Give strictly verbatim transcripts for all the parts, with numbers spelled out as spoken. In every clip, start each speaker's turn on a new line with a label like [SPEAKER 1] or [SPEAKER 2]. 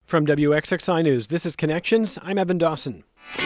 [SPEAKER 1] From W X X I News, this is Connections. I'm Evan Dawson.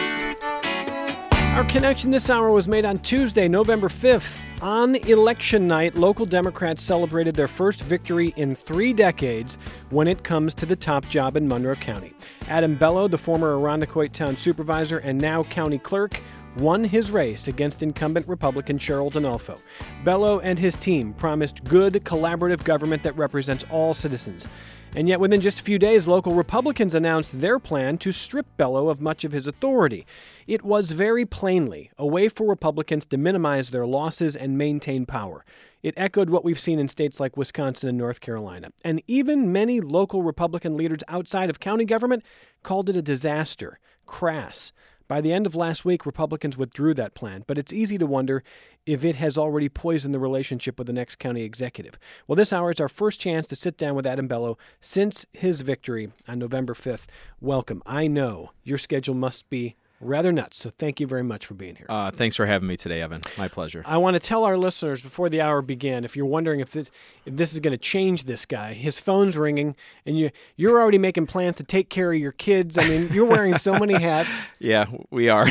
[SPEAKER 1] Our connection this hour was made on Tuesday, November fifth. On election night, local Democrats celebrated their first victory in three decades when it comes to the top job in Monroe County. Adam Bello, the former Irondequoit Town Supervisor and now County Clerk, won his race against incumbent Republican Cheryl Donalfo. Bello and his team promised good, collaborative government that represents all citizens. And yet within just a few days, local Republicans announced their plan to strip Bello of much of his authority. It was very plainly a way for Republicans to minimize their losses and maintain power. It echoed what we've seen in states like Wisconsin and North Carolina. And even many local Republican leaders outside of county government called it a disaster, crass. By the end of last week, Republicans withdrew that plan, but it's easy to wonder if it has already poisoned the relationship with the next county executive. Well, this hour is our first chance to sit down with Adam Bello since his victory on November fifth. Welcome. I know your schedule must be rather nuts, so thank you very much for being here.
[SPEAKER 2] Uh, thanks for having me today, Evan. My pleasure.
[SPEAKER 1] I want to tell our listeners before the hour began, if you're wondering if this if this is going to change this guy, his phone's ringing, and you, you're already making plans to take care of your kids. I mean, you're wearing so many hats.
[SPEAKER 2] Yeah, we are.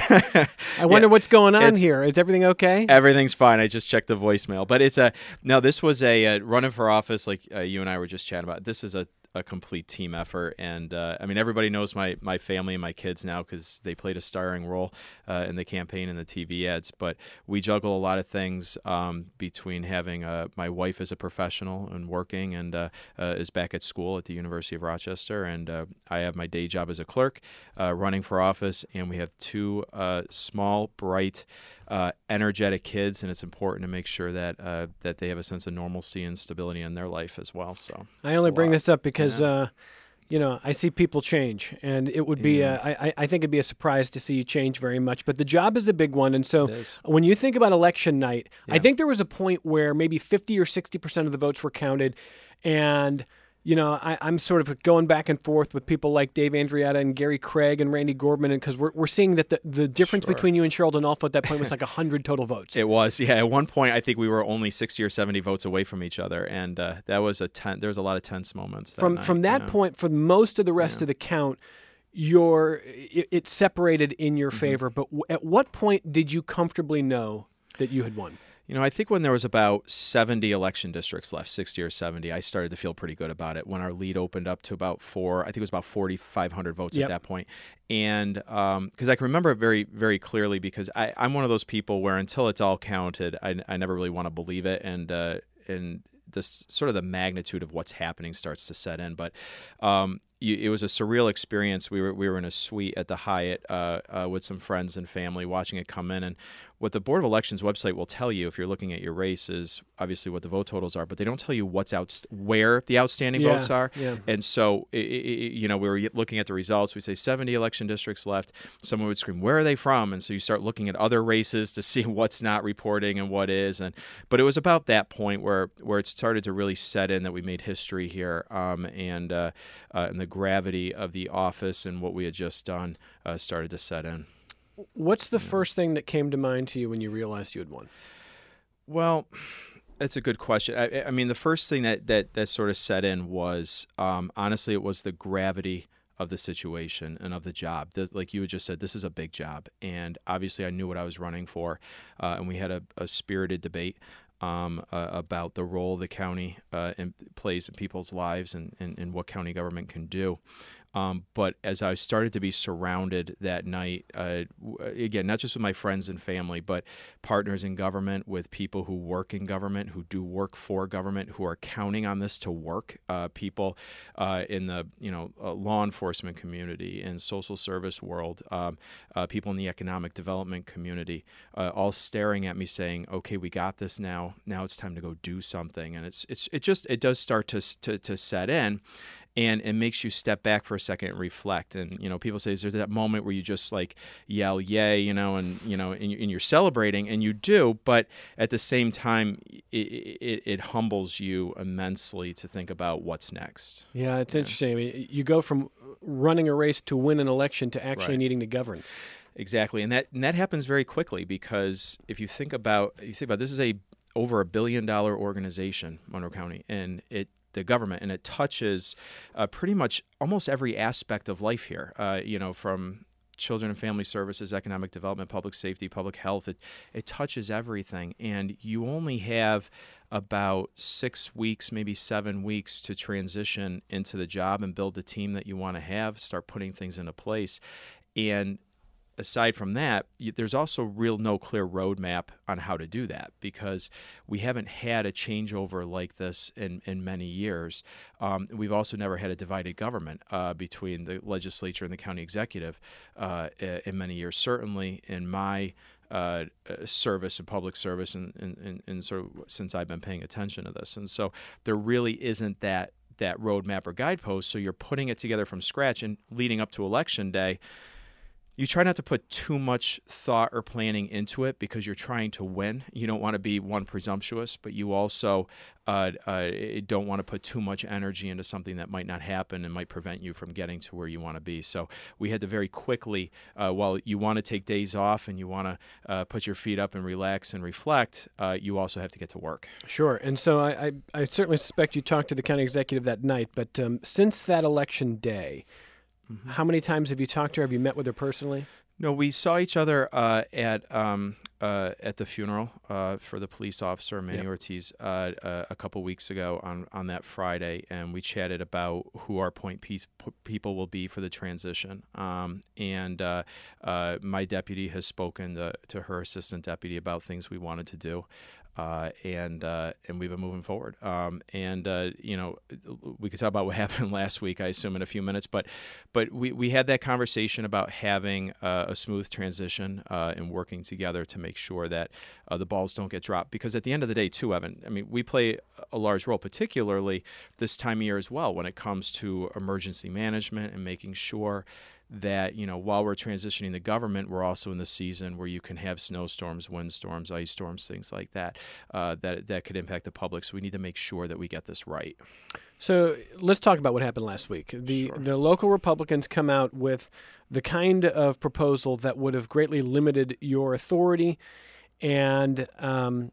[SPEAKER 1] I wonder
[SPEAKER 2] yeah,
[SPEAKER 1] what's going on here. Is everything okay?
[SPEAKER 2] Everything's fine. I just checked the voicemail. But it's a, no, this was a, a running for office like uh, you and I were just chatting about. This is a a complete team effort. And uh, I mean, everybody knows my, my family and my kids now because they played a starring role uh, in the campaign and the T V ads. But we juggle a lot of things um, between having uh, my wife as a professional and working and uh, uh, is back at school at the University of Rochester. And uh, I have my day job as a clerk uh, running for office. And we have two uh, small, bright, Uh, energetic kids, and it's important to make sure that uh, that they have a sense of normalcy and stability in their life as well. So
[SPEAKER 1] I only bring this up because
[SPEAKER 2] yeah.
[SPEAKER 1] uh, you know I see people change, and it would be
[SPEAKER 2] yeah.
[SPEAKER 1] uh, I, I think it'd be a surprise to see you change very much. But the job is a big one, and so
[SPEAKER 2] It is.
[SPEAKER 1] when you think about election night,
[SPEAKER 2] Yeah.
[SPEAKER 1] I think there was a point where maybe fifty or sixty percent of the votes were counted, and you know, I, I'm sort of going back and forth with people like Dave Andrietta and Gary Craig and Randy Gordman, because we're we're seeing that the, the difference
[SPEAKER 2] Sure.
[SPEAKER 1] between you and Cheryl Donalfo at that point was like one hundred total votes.
[SPEAKER 2] It was, yeah. At one point, I think we were only sixty or seventy votes away from each other, and uh, that was a ten, there was a lot of tense moments. That
[SPEAKER 1] From
[SPEAKER 2] night,
[SPEAKER 1] from that
[SPEAKER 2] you know?
[SPEAKER 1] point, for most of the rest
[SPEAKER 2] Yeah.
[SPEAKER 1] of the count, your it, it separated in your
[SPEAKER 2] Mm-hmm.
[SPEAKER 1] favor. But w- at what point did you comfortably know that you had won?
[SPEAKER 2] You know, I think when there was about seventy election districts left, sixty or seventy, I started to feel pretty good about it. When our lead opened up to about four, I think it was about forty-five hundred votes
[SPEAKER 1] Yep.
[SPEAKER 2] at that point. And because um, I can remember it very, very clearly because I, I'm one of those people where until it's all counted, I, I never really want to believe it. And, uh, and this sort of the magnitude of what's happening starts to set in. But um, you, it was a surreal experience. We were we were in a suite at the Hyatt uh, uh, with some friends and family watching it come in. And what the Board of Elections website will tell you if you're looking at your race is obviously what the vote totals are, but they don't tell you what's out where the outstanding
[SPEAKER 1] Yeah,
[SPEAKER 2] votes are.
[SPEAKER 1] yeah.
[SPEAKER 2] And so, it, it, you know, we were looking at the results. We say seventy election districts left. Someone would scream, "Where are they from?" And so you start looking at other races to see what's not reporting and what is. And but it was about that point where where it started to really set in that we made history here, um, and uh, uh, and the gravity of the office and what we had just done uh, started to set in.
[SPEAKER 1] What's the first thing that came to mind to you when you realized you had won?
[SPEAKER 2] Well, that's a good question. I, I mean, the first thing that, that, that sort of set in was, um, honestly, it was the gravity of the situation and of the job. The, like you had just said, this is a big job. And obviously I knew what I was running for. Uh, and we had a, a spirited debate um, uh, about the role the county uh, in, plays in people's lives and, and, and what county government can do. Um, but as I started to be surrounded that night, uh, again, not just with my friends and family, but partners in government, with people who work in government, who do work for government, who are counting on this to work, uh, people uh, in the you know uh, law enforcement community and social service world, um, uh, people in the economic development community, uh, all staring at me saying, "Okay, we got this now. Now it's time to go do something." And it's it's it just it does start to to, to set in. And it makes you step back for a second and reflect. And, you know, people say, is there that moment where you just like yell, yay, you know, and, you know, and, and you're celebrating, and you do. But at the same time, it, it, it humbles you immensely to think about what's next.
[SPEAKER 1] Yeah, it's yeah. interesting. I mean, you go from running a race to win an election to actually
[SPEAKER 2] Right.
[SPEAKER 1] needing to govern.
[SPEAKER 2] Exactly. And that and that happens very quickly, because if you think about, you think about this is a over a billion dollar organization, Monroe County, and it the government, and it touches uh, pretty much almost every aspect of life here. Uh, you know, from children and family services, economic development, public safety, public health. It it touches everything, and you only have about six weeks, maybe seven weeks to transition into the job and build the team that you want to have, start putting things into place. And aside from that, you, there's also real no clear roadmap on how to do that, because we haven't had a changeover like this in, in many years. Um, we've also never had a divided government uh, between the legislature and the county executive uh, in many years. Certainly in my uh, service and public service, and, and, and, and sort of since I've been paying attention to this. And so there really isn't that that roadmap or guidepost. So you're putting it together from scratch, and leading up to Election Day, you try not to put too much thought or planning into it, because you're trying to win. You don't want to be, one, presumptuous, but you also uh, uh, don't want to put too much energy into something that might not happen and might prevent you from getting to where you want to be. So we had to very quickly, uh, while you want to take days off and you want to uh, put your feet up and relax and reflect, uh, you also have to get to work.
[SPEAKER 1] Sure. And so I, I, I certainly suspect you talked to the county executive that night, but um, since that election day, mm-hmm. how many times have you talked to her? Have you met with her personally?
[SPEAKER 2] No, we saw each other uh, at um, uh, at the funeral uh, for the police officer, Manny yep. Ortiz, uh, uh, a couple weeks ago on, on that Friday, and we chatted about who our point piece p- people will be for the transition. Um, and uh, uh, my deputy has spoken to, to her assistant deputy about things we wanted to do. Uh, and uh, and we've been moving forward. Um, and uh, you know, we could talk about what happened last week, I assume, in a few minutes. But but we, we had that conversation about having uh, a smooth transition uh, and working together to make sure that uh, the balls don't get dropped. Because at the end of the day, too, Evan, I mean, we play a large role, particularly this time of year as well, when it comes to emergency management and making sure that, you know, while we're transitioning the government, we're also in the season where you can have snowstorms, windstorms, ice storms, things like that, uh, that that could impact the public. So we need to make sure that we get this right.
[SPEAKER 1] So let's talk about what happened last week. The
[SPEAKER 2] Sure.
[SPEAKER 1] the local Republicans come out with the kind of proposal that would have greatly limited your authority, and um,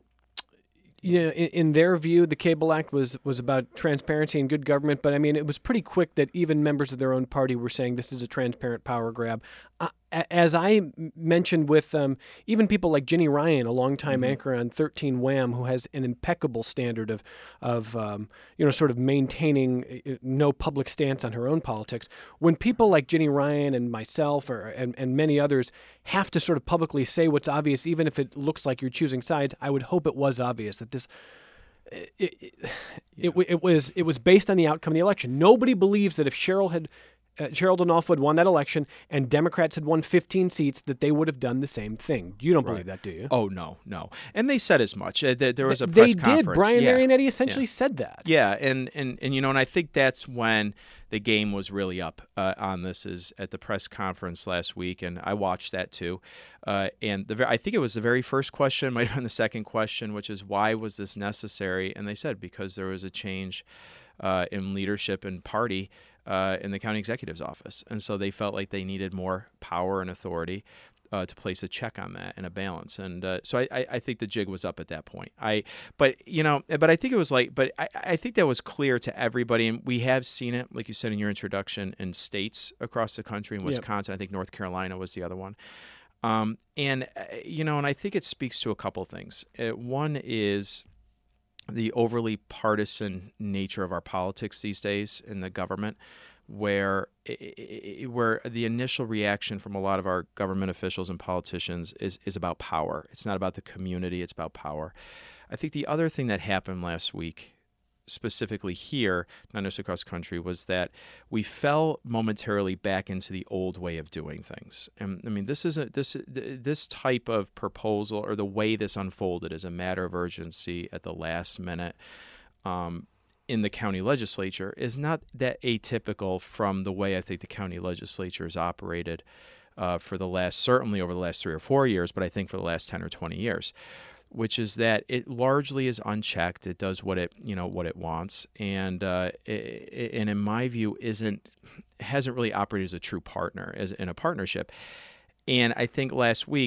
[SPEAKER 1] you know, in, in their view, the Cable Act was, was about transparency and good government. But I mean, it was pretty quick that even members of their own party were saying this is a transparent power grab. Uh, as I mentioned with um, even people like Ginny Ryan, a longtime mm-hmm. anchor on thirteen Wham, who has an impeccable standard of of um, you know sort of maintaining no public stance on her own politics. When people like Ginny Ryan and myself, or and, and many others, have to sort of publicly say what's obvious, even if it looks like you're choosing sides, I would hope it was obvious that this. It, it, yeah. it, it was it was based on the outcome of the election. Nobody believes that if Cheryl had. Uh, Cheryl Donalfo had won that election and Democrats had won fifteen seats, that they would have done the same thing. You don't
[SPEAKER 2] right.
[SPEAKER 1] believe that, do you?
[SPEAKER 2] Oh, no, no. And they said as much. Uh, there, there was a
[SPEAKER 1] they,
[SPEAKER 2] press
[SPEAKER 1] they
[SPEAKER 2] conference.
[SPEAKER 1] They did. Brian
[SPEAKER 2] yeah.
[SPEAKER 1] Marionetti essentially
[SPEAKER 2] yeah.
[SPEAKER 1] said that.
[SPEAKER 2] Yeah, and, and, and, you know, and I think that's when the game was really up uh, on this, is at the press conference last week, and I watched that too. Uh, and the I think it was the very first question, might have been the second question, which is, why was this necessary? And they said, because there was a change uh, in leadership and party Uh, in the county executive's office. And so they felt like they needed more power and authority uh, to place a check on that and a balance. And uh, so I, I, I think the jig was up at that point. I, but, you know, but I think it was like, but I, I think that was clear to everybody. And we have seen it, like you said in your introduction, in states across the country. In Wisconsin, yep. I think North Carolina was the other one. Um, and, uh, you know, and I think it speaks to a couple things. Uh, one is the overly partisan nature of our politics these days in the government, where where the initial reaction from a lot of our government officials and politicians is, is about power. It's not about the community, it's about power. I think the other thing that happened last week, specifically here, not necessarily across the country, was that we fell momentarily back into the old way of doing things. And I mean, this isn't this this type of proposal, or the way this unfolded, is a matter of urgency at the last minute um, in the county legislature, is not that atypical from the way I think the county legislature has operated uh, for the last, certainly over the last three or four years, but I think for the last ten or twenty years. Which is that it largely is unchecked. It does what it, you know, what it wants, and uh, it, and in my view, isn't hasn't really operated as a true partner, as in a partnership. And I think last week,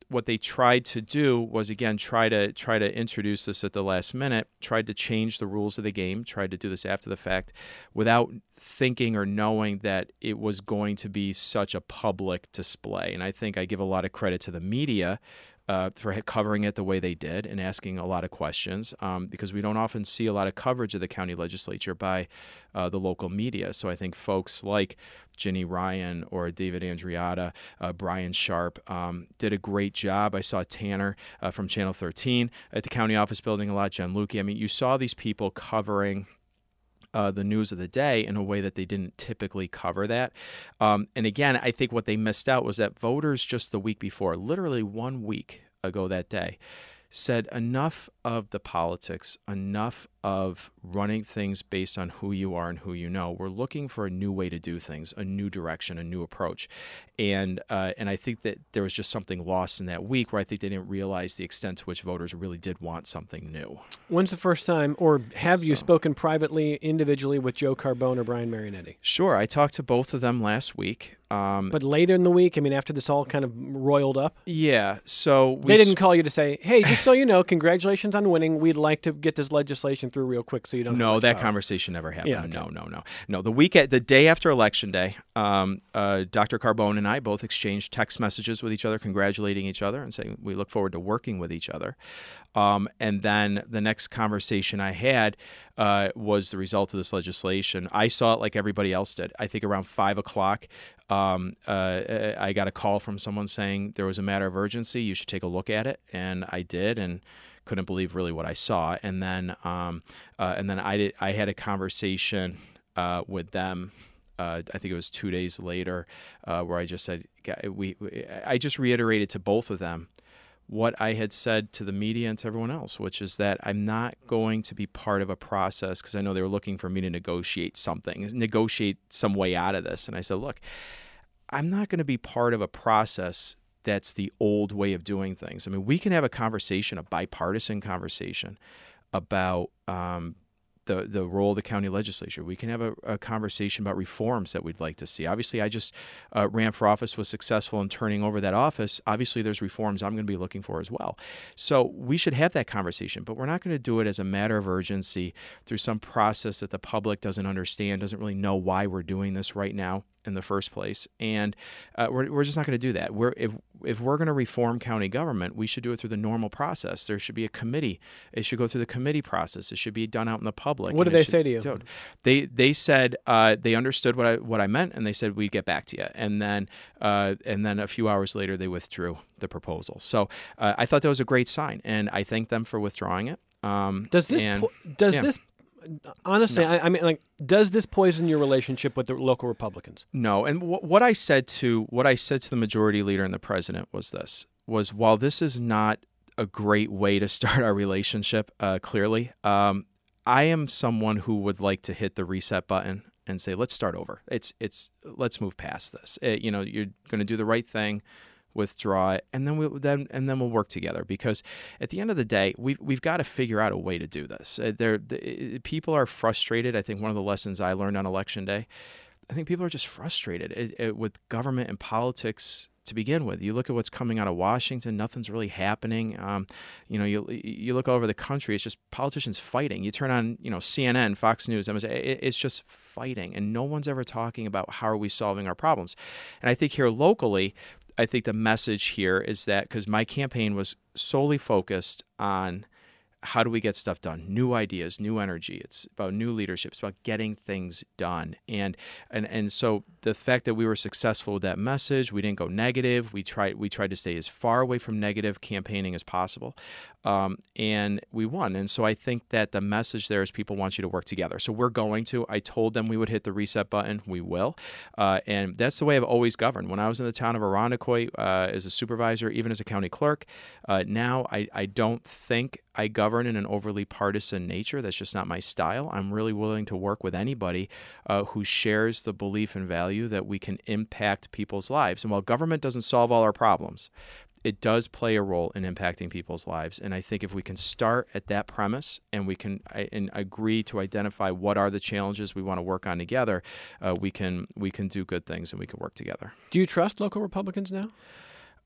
[SPEAKER 2] what they tried to do was, again, try to try to introduce this at the last minute, tried to change the rules of the game, tried to do this after the fact without thinking or knowing that it was going to be such a public display. And I think I give a lot of credit to the media Uh, for covering it the way they did and asking a lot of questions, um, because we don't often see a lot of coverage of the county legislature by uh, the local media. So I think folks like Ginny Ryan or David Andriotta, uh, Brian Sharp um, did a great job. I saw Tanner uh, from Channel thirteen at the county office building a lot, Jen Lukey. I mean, you saw these people covering Uh, the news of the day in a way that they didn't typically cover that. Um, and again, I think what they missed out was that voters just the week before, literally one week ago that day, said enough of the politics, enough of running things based on who you are and who you know. We're looking for a new way to do things, a new direction, a new approach. And uh, and I think that there was just something lost in that week where I think they didn't realize the extent to which voters really did want something new.
[SPEAKER 1] When's the first time, or have you
[SPEAKER 2] So-
[SPEAKER 1] spoken privately, individually with Joe Carbone or Brian Marinetti?
[SPEAKER 2] Sure. I talked to both of them last week. Um,
[SPEAKER 1] But later in the week, I mean, after this all kind of roiled up,
[SPEAKER 2] yeah, so we
[SPEAKER 1] they didn't call you to say, hey, just so you know, congratulations on winning. We'd like to get this legislation through real quick so you don't have
[SPEAKER 2] No,
[SPEAKER 1] much
[SPEAKER 2] that
[SPEAKER 1] power."
[SPEAKER 2] conversation never happened.
[SPEAKER 1] Yeah, okay.
[SPEAKER 2] No, no, no, no. The week, the day after Election Day, um, uh, Doctor Carbone and I both exchanged text messages with each other, congratulating each other and saying we look forward to working with each other. Um, and then the next conversation I had uh, was the result of this legislation. I saw it like everybody else did. I think around five o'clock, um, uh, I got a call from someone saying there was a matter of urgency. You should take a look at it, and I did, and couldn't believe really what I saw. And then, um, uh, and then I did. I had a conversation uh, with them. Uh, I think it was two days later, uh, where I just said, we, we. I just reiterated to both of them what I had said to the media and to everyone else, which is that I'm not going to be part of a process, because I know they were looking for me to negotiate something, negotiate some way out of this. And I said, look, I'm not going to be part of a process that's the old way of doing things. I mean, we can have a conversation, a bipartisan conversation about um, the the role of the county legislature. We can have a, a conversation about reforms that we'd like to see. Obviously, I just uh, ran for office, was successful in turning over that office. Obviously, there's reforms I'm going to be looking for as well. So we should have that conversation, but we're not going to do it as a matter of urgency through some process that the public doesn't understand, doesn't really know why we're doing this right now in the first place. And uh, we're, we're just not going to do that. We're, if, if we're going to reform county government, we should do it through the normal process. There should be a committee. It should go through the committee process. It should be done out in the public.
[SPEAKER 1] What did they say to you?
[SPEAKER 2] So they they said uh, they understood what I what I meant, and they said we'd get back to you. And then uh, and then a few hours later, they withdrew the proposal. So uh, I thought that was a great sign, and I thanked them for withdrawing it. Um,
[SPEAKER 1] Does this
[SPEAKER 2] and,
[SPEAKER 1] po- does
[SPEAKER 2] yeah.
[SPEAKER 1] this honestly? I, I mean, like, does this poison your relationship with the local Republicans?
[SPEAKER 2] No, and w- what I said to what I said to the majority leader and the president was this: was while this is not a great way to start our relationship, uh, clearly, um, I am someone who would like to hit the reset button and say, let's start over. It's it's let's move past this. It, you know, you're going to do the right thing. Withdraw it, and then we then and then we'll work together. Because at the end of the day, we've we've got to figure out a way to do this. Uh, there, the, people are frustrated. I think one of the lessons I learned on Election Day, I think people are just frustrated it, it, with government and politics to begin with. You look at what's coming out of Washington; nothing's really happening. Um, you know, you you look over the country; it's just politicians fighting. You turn on, you know, C N N, Fox News, it, it's just fighting, and no one's ever talking about how are we solving our problems. And I think here locally, I think the message here is that, because my campaign was solely focused on how do we get stuff done, new ideas, new energy. It's about new leadership. It's about getting things done. And and and so the fact that we were successful with that message, we didn't go negative. We tried we tried to stay as far away from negative campaigning as possible, um, and we won. And so I think that the message there is people want you to work together. So we're going to. I told them we would hit the reset button. We will, uh, and that's the way I've always governed. When I was in the town of Irondequoit uh, as a supervisor, even as a county clerk, uh, now I, I don't think I govern in an overly partisan nature. That's just not my style. I'm really willing to work with anybody uh, who shares the belief and value that we can impact people's lives. And while government doesn't solve all our problems, it does play a role in impacting people's lives. And I think if we can start at that premise and we can and agree to identify what are the challenges we want to work on together, uh, we can we can do good things and we can work together.
[SPEAKER 1] Do you trust local Republicans now?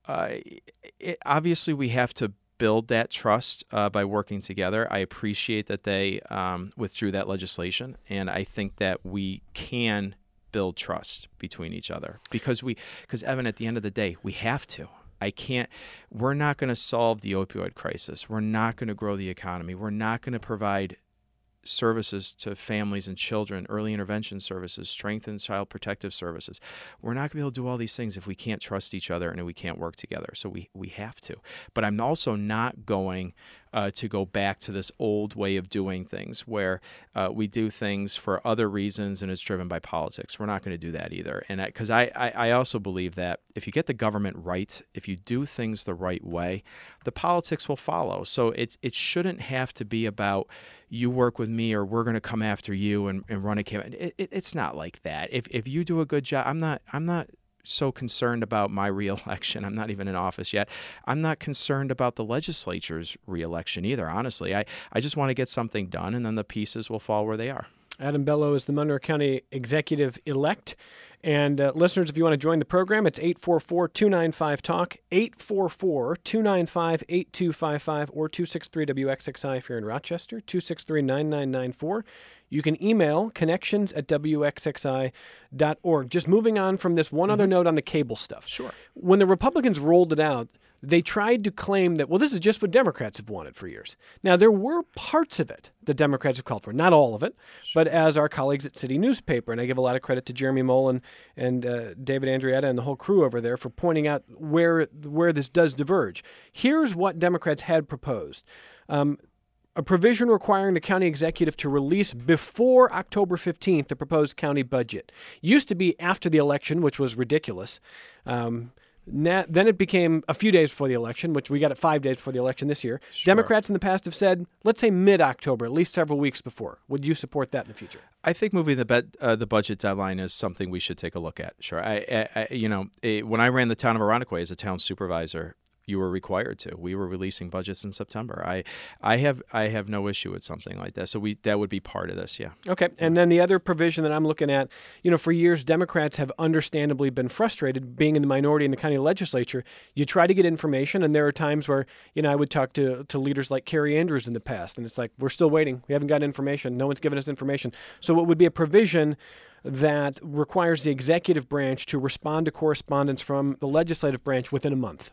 [SPEAKER 2] uh, it, obviously we have to build that trust uh, by working together. I appreciate that they um, withdrew that legislation, and I think that we can build trust between each other because we, because Evan, at the end of the day, we have to. I can't, we're not going to solve the opioid crisis. We're not going to grow the economy. We're not going to provide services to families and children, early intervention services, strengthened child protective services. We're not going to be able to do all these things if we can't trust each other and we can't work together. So we, we have to. But I'm also not going uh, to go back to this old way of doing things where uh, we do things for other reasons and it's driven by politics. We're not going to do that either. And because I, I, I also believe that if you get the government right, if you do things the right way, the politics will follow. So it, it shouldn't have to be about you work with me or we're going to come after you and, and run a campaign. It, it, it's not like that. If if you do a good job, I'm not I'm not so concerned about my reelection. I'm not even in office yet. I'm not concerned about the legislature's reelection either, honestly. I, I just want to get something done, and then the pieces will fall where they are.
[SPEAKER 1] Adam Bello is the Monroe County Executive-elect. And uh, listeners, if you want to join the program, it's eight four four, two nine five, talk, eight four four, two nine five, eight two five five, or two six three W X X I if you're in Rochester, two six three, nine nine nine four. You can email connections at W X X I dot org. Just moving on from this, one mm-hmm. other note on the cable stuff.
[SPEAKER 2] Sure.
[SPEAKER 1] When the Republicans rolled it out, they tried to claim that, well, this is just what Democrats have wanted for years. Now, there were parts of it that Democrats have called for, not all of it, sure. but as our colleagues at City Newspaper, and I give a lot of credit to Jeremy Mullen and uh, David Andrietta and the whole crew over there for pointing out where where this does diverge. Here's what Democrats had proposed. Um, a provision requiring the county executive to release before October fifteenth the proposed county budget. Used to be after the election, which was ridiculous. Um Now, then it became a few days before the election, which we got it five days before the election this year. Sure. Democrats in the past have said, let's say mid-October, at least several weeks before. Would you support that in the future?
[SPEAKER 2] I think moving the bet, uh, the budget deadline is something we should take a look at. Sure. I, I, I you know, it, when I ran the town of Irondequoit as a town supervisor, you were required to. We were releasing budgets in September. I, I have, I have no issue with something like that. So we, that would be part of this. Yeah.
[SPEAKER 1] Okay. And then the other provision that I'm looking at, you know, for years, Democrats have understandably been frustrated being in the minority in the county legislature. You try to get information, and there are times where, you know, I would talk to, to leaders like Carrie Andrews in the past, and it's like, we're still waiting. We haven't got information. No one's given us information. So what would be a provision that requires the executive branch to respond to correspondence from the legislative branch within a month?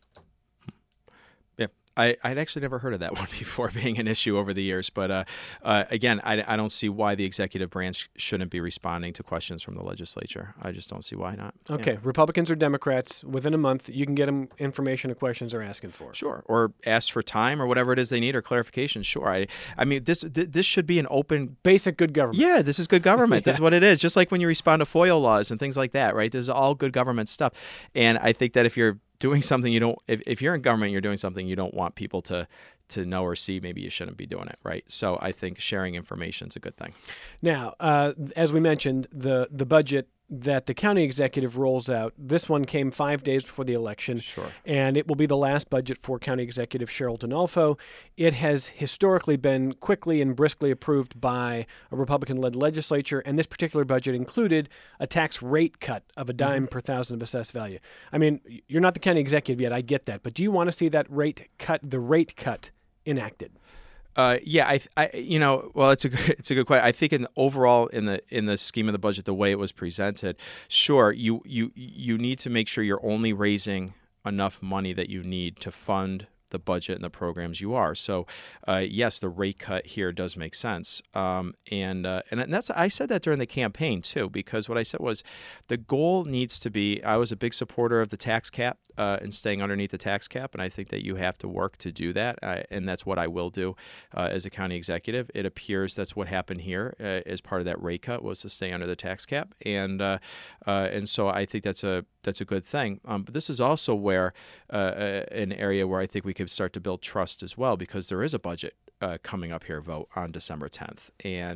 [SPEAKER 2] I, I'd actually never heard of that one before being an issue over the years. But uh, uh, again, I, I don't see why the executive branch shouldn't be responding to questions from the legislature. I just don't see why not.
[SPEAKER 1] Okay. Yeah. Republicans or Democrats, within a month, you can get them information and questions they're asking for.
[SPEAKER 2] Sure. Or ask for time or whatever it is they need or clarification. Sure. I I mean, this th- this should be an open...
[SPEAKER 1] Basic good government.
[SPEAKER 2] Yeah, this is good government. yeah. This is what it is. Just like when you respond to FOIA laws and things like that, right? This is all good government stuff. And I think that if you're doing something you don't, if, if you're in government, you're doing something you don't want people to to know or see, maybe you shouldn't be doing it, right? So I think sharing information is a good thing.
[SPEAKER 1] Now, uh, as we mentioned, the the budget that the county executive rolls out, this one came five days before the election,
[SPEAKER 2] sure.
[SPEAKER 1] and it will be the last budget for County Executive Cheryl Denolfo. It has historically been quickly and briskly approved by a Republican-led legislature, and this particular budget included a tax rate cut of a dime mm-hmm. per thousand of assessed value. I mean, you're not the county executive yet, I get that, but do you want to see that rate cut, the rate cut, enacted?
[SPEAKER 2] Uh, yeah, I, I, you know, well, it's a good, it's a good question. I think in the, overall in the in the scheme of the budget, the way it was presented, sure, you you you need to make sure you're only raising enough money that you need to fund the budget and the programs you are. So, uh, yes, the rate cut here does make sense. Um, and uh, and that's I said that during the campaign too, because what I said was the goal needs to be. I was a big supporter of the tax cap uh, and staying underneath the tax cap, and I think that you have to work to do that, uh, and that's what I will do uh, as a county executive. It appears that's what happened here uh, as part of that rate cut was to stay under the tax cap, and uh, uh, and so I think that's a that's a good thing. Um, but this is also where uh, an area where I think we could start to build trust as well, because there is a budget uh, coming up here vote on December tenth. And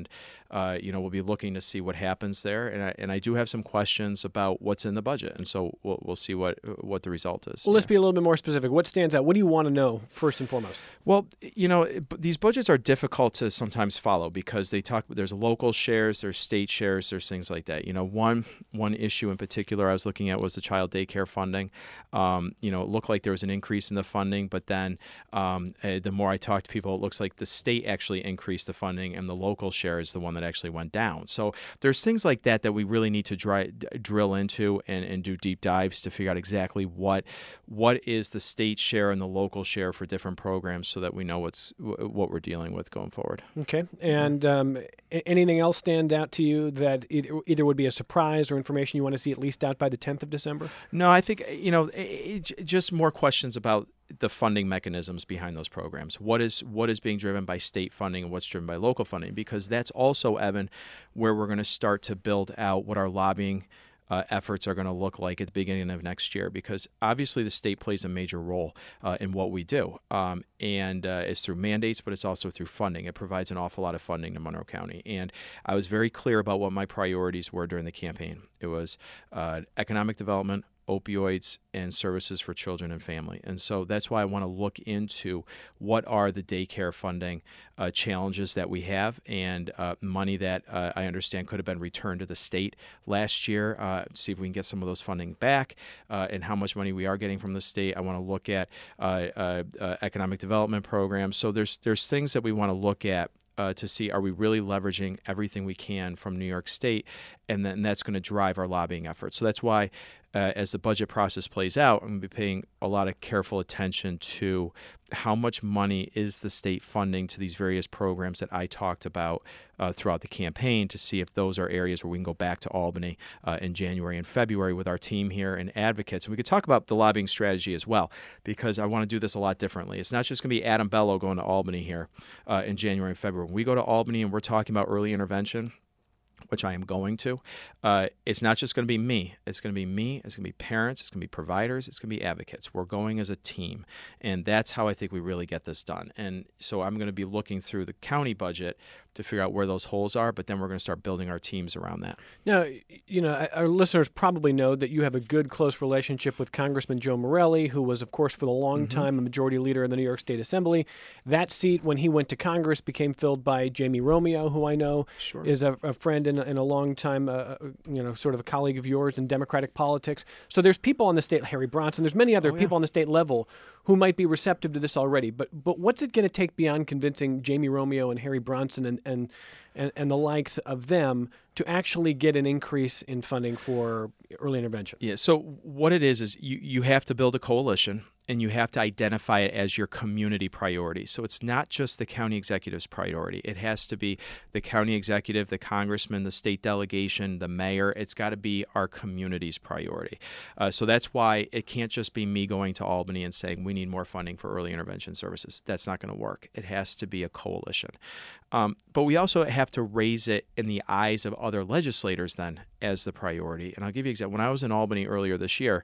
[SPEAKER 2] uh, you know, we'll be looking to see what happens there. And I, and I do have some questions about what's in the budget. And so we'll, we'll see what what the result is.
[SPEAKER 1] Well, let's
[SPEAKER 2] yeah.
[SPEAKER 1] be a little bit more specific. What stands out? What do you want to know first and foremost?
[SPEAKER 2] Well, you know, it, these budgets are difficult to sometimes follow because they talk. There's local shares, there's state shares, there's things like that. You know, one one issue in particular I was looking at was the child daycare funding. Um, you know, it looked like there was an increase in the funding, but then um, uh, the more I talked to people, it looks like the state actually increased the funding, and the local share is the one that actually went down. So there's things like that that we really need to dry, drill into and, and do deep dives to figure out exactly what what is the state share and the local share for different programs, so that we know what's what we're dealing with going forward.
[SPEAKER 1] Okay. And um, anything else stand out to you that either, either would be a surprise or information you want to see at least out by the tenth of December?
[SPEAKER 2] No, I think, you know, it, it, just more questions about the funding mechanisms behind those programs. What is what is being driven by state funding and what's driven by local funding? Because that's also, Evan, where we're going to start to build out what our lobbying Uh, efforts are going to look like at the beginning of next year, because obviously the state plays a major role uh, in what we do, um, and uh, it's through mandates, but it's also through funding. It provides an awful lot of funding to Monroe County, and I was very clear about what my priorities were during the campaign. It was uh, economic development, opioids, and services for children and family. And so that's why I want to look into what are the daycare funding uh, challenges that we have, and uh, money that uh, I understand could have been returned to the state last year, uh, see if we can get some of those funding back, uh, and how much money we are getting from the state. I want to look at uh, uh, uh, economic development programs. So there's there's things that we want to look at Uh, to see, are we really leveraging everything we can from New York State, and then that's going to drive our lobbying efforts. So that's why, uh, as the budget process plays out, I'm going to be paying a lot of careful attention to how much money is the state funding to these various programs that I talked about uh, throughout the campaign, to see if those are areas where we can go back to Albany uh, in January and February with our team here and advocates. And we could talk about the lobbying strategy as well, because I want to do this a lot differently. It's not just going to be Adam Bello going to Albany here uh, in January and February. When we go to Albany and we're talking about early intervention, which I am going to, uh, it's not just going to be me. It's going to be me. It's going to be parents. It's going to be providers. It's going to be advocates. We're going as a team. And that's how I think we really get this done. And so I'm going to be looking through the county budget to figure out where those holes are, but then we're going to start building our teams around that.
[SPEAKER 1] Now, you know, our listeners probably know that you have a good, close relationship with Congressman Joe Morelle, who was, of course, for the long mm-hmm. time a majority leader in the New York State Assembly. That seat, when he went to Congress, became filled by Jamie Romeo, who I know
[SPEAKER 2] sure.
[SPEAKER 1] is a, a friend and a, and a long time, uh, you know, sort of a colleague of yours in Democratic politics. So there's people on the state, Harry Bronson, there's many other
[SPEAKER 2] oh, yeah.
[SPEAKER 1] people on the state level who might be receptive to this already. But but what's it going to take beyond convincing Jamie Romeo and Harry Bronson and, and And, and the likes of them to actually get an increase in funding for early intervention?
[SPEAKER 2] Yeah, so what it is is you, you have to build a coalition, and you have to identify it as your community priority. So it's not just the county executive's priority. It has to be the county executive, the congressman, the state delegation, the mayor. It's got to be our community's priority. Uh, so that's why it can't just be me going to Albany and saying we need more funding for early intervention services. That's not going to work. It has to be a coalition. Um, but we also have to raise it in the eyes of other legislators then as the priority. And I'll give you an example. When I was in Albany earlier this year,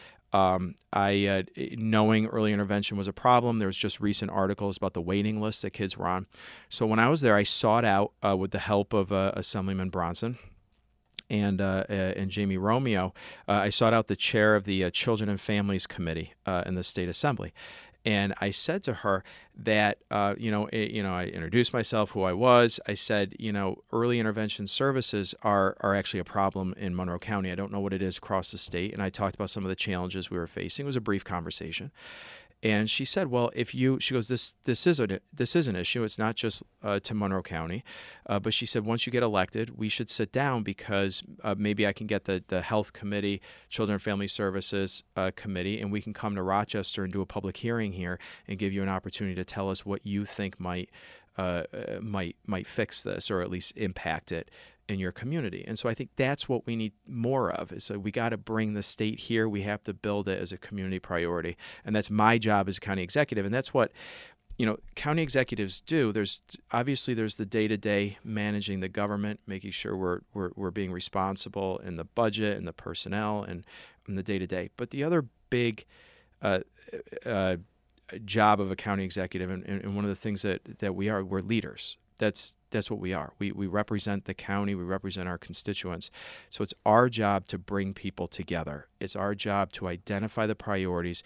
[SPEAKER 2] Um, I, uh, knowing early intervention was a problem, there was just recent articles about the waiting list that kids were on. So when I was there, I sought out, uh, with the help of uh, Assemblyman Bronson and uh, uh, and Jamie Romeo, uh, I sought out the chair of the uh, Children and Families Committee uh, in the State Assembly. And I said to her that, uh, you know, it, you know, I introduced myself, who I was. I said, you know, early intervention services are are actually a problem in Monroe County. I don't know what it is across the state. And I talked about some of the challenges we were facing. It was a brief conversation. And she said, well, if you, she goes, this this is a this is an issue. It's not just uh, to Monroe County, uh, but she said, once you get elected, we should sit down, because uh, maybe I can get the the health committee, children and family services uh, committee, and we can come to Rochester and do a public hearing here and give you an opportunity to tell us what you think might uh, might might fix this, or at least impact it in your community. And so I think that's what we need more of, is so we got to bring the state here. We have to build it as a community priority. And that's my job as a county executive. And that's what, you know, county executives do. There's obviously there's the day-to-day managing the government, making sure we're we're, we're being responsible in the budget and the personnel and in the day-to-day. But the other big uh, uh, job of a county executive, and, and one of the things that, that we are, we're leaders. That's that's what we are. We we represent the county. We represent our constituents. So it's our job to bring people together. It's our job to identify the priorities,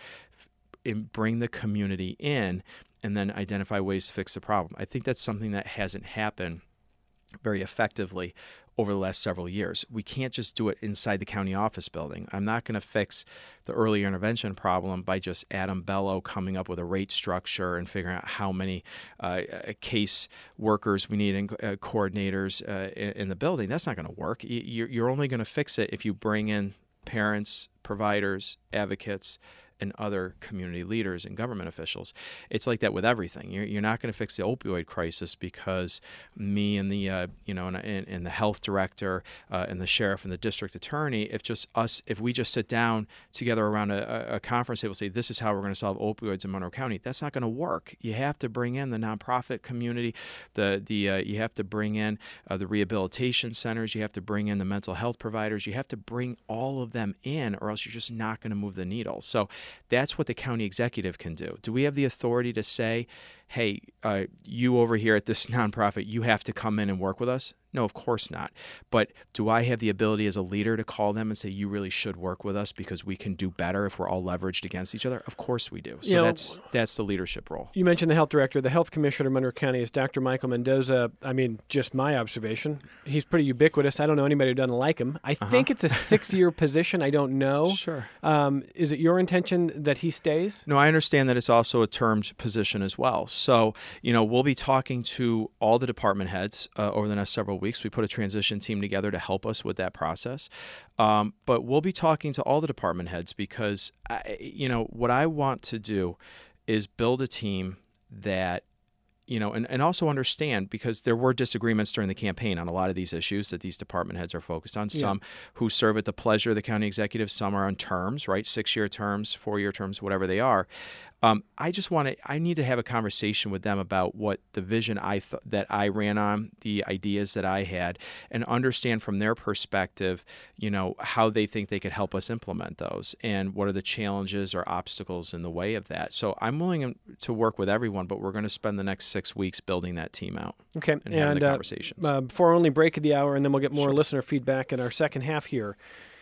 [SPEAKER 2] and bring the community in, and then identify ways to fix the problem. I think that's something that hasn't happened very effectively over the last several years. We can't just do it inside the county office building. I'm not going to fix the early intervention problem by just Adam Bello coming up with a rate structure and figuring out how many uh, case workers we need and uh, coordinators uh, in, in the building. That's not going to work. You're, you're only going to fix it if you bring in parents, providers, advocates, and other community leaders and government officials. It's like that with everything. You're, you're not going to fix the opioid crisis because me and the uh, you know and, and, and the health director uh, and the sheriff and the district attorney. If just us, if we just sit down together around a, a conference table, say this is how we're going to solve opioids in Monroe County. That's not going to work. You have to bring in the nonprofit community. The the uh, you have to bring in uh, the rehabilitation centers. You have to bring in the mental health providers. You have to bring all of them in, or else you're just not going to move the needle. So that's what the county executive can do. Do we have the authority to say, hey, uh, you over here at this nonprofit, you have to come in and work with us? No, of course not. But do I have the ability as a leader to call them and say, you really should work with us because we can do better if we're all leveraged against each other? Of course we do. So you know, that's that's the leadership role.
[SPEAKER 1] You mentioned the health director. The health commissioner of Monroe County is Doctor Michael Mendoza. I mean, just my observation. He's pretty ubiquitous. I don't know anybody who doesn't like him. I uh-huh. think it's a six-year position. I don't know.
[SPEAKER 2] Sure.
[SPEAKER 1] Um, is it your intention that he stays?
[SPEAKER 2] No, I understand that it's also a termed position as well. So, you know, we'll be talking to all the department heads uh, over the next several weeks. We put a transition team together to help us with that process. Um, but we'll be talking to all the department heads because, I, you know, what I want to do is build a team that, you know, and, and also understand, because there were disagreements during the campaign on a lot of these issues that these department heads are focused on. Some yeah. who serve at the pleasure of the county executive, some are on terms, right? Six-year terms, four-year terms, whatever they are. Um, I just want to, I need to have a conversation with them about what the vision I th- that I ran on, the ideas that I had, and understand from their perspective, you know, how they think they could help us implement those and what are the challenges or obstacles in the way of that. So I'm willing to work with everyone, but we're going to spend the next six weeks building that team out.
[SPEAKER 1] Okay.
[SPEAKER 2] And, and having the
[SPEAKER 1] uh,
[SPEAKER 2] conversations.
[SPEAKER 1] Uh, before our only break of the hour, and then we'll get more
[SPEAKER 2] Sure.
[SPEAKER 1] listener feedback in our second half here.